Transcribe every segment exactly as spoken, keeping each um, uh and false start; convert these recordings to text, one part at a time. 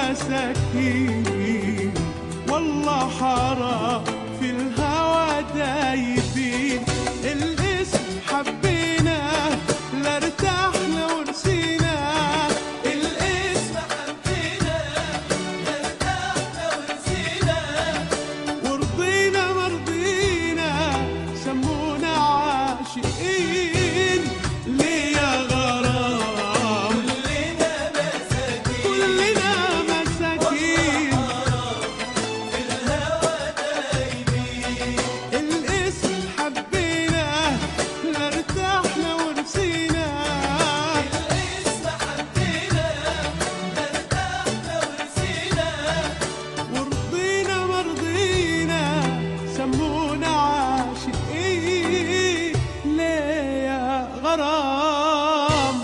مساكين والله حرام في الهوى دايبين. الاسم حبينا لا ارتحنا ورسينا، الاسم حبينا لا ارتحنا ورسينا، ورضينا مرضينا سمونا عاشقين. ليه يا غرام كلنا مساكين، كلنا مساكين في الهوى دايبين. الاسم حبينا لا ارتحنا ورسينا، الاسم حبينا لا ارتحنا ورسينا، ورضينا مرضينا سمونا عاشقين. ليه يا غرام؟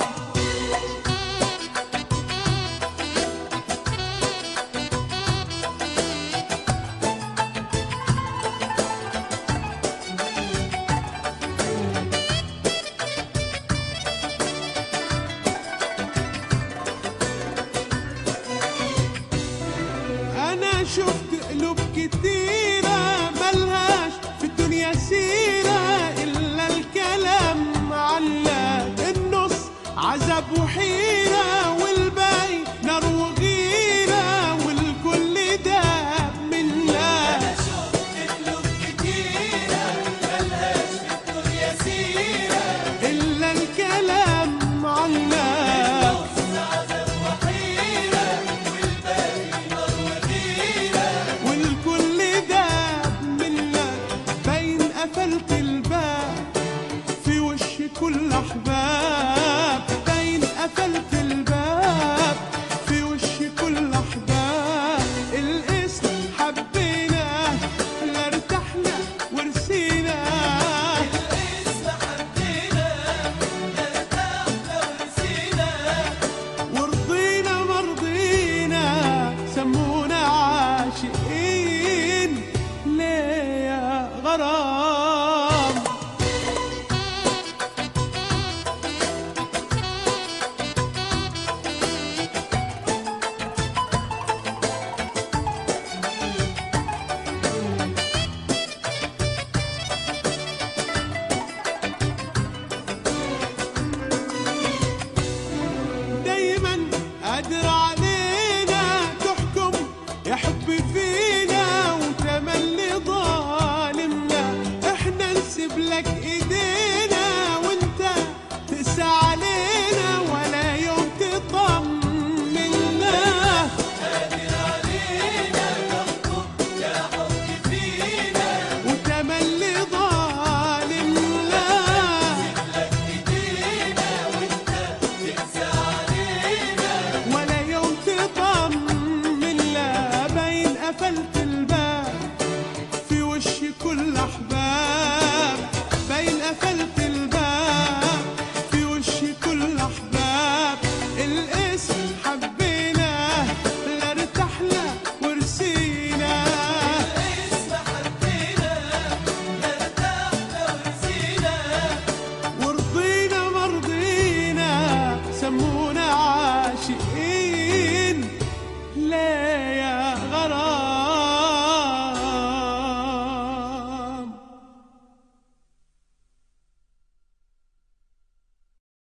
أنا شفت قلوب كتير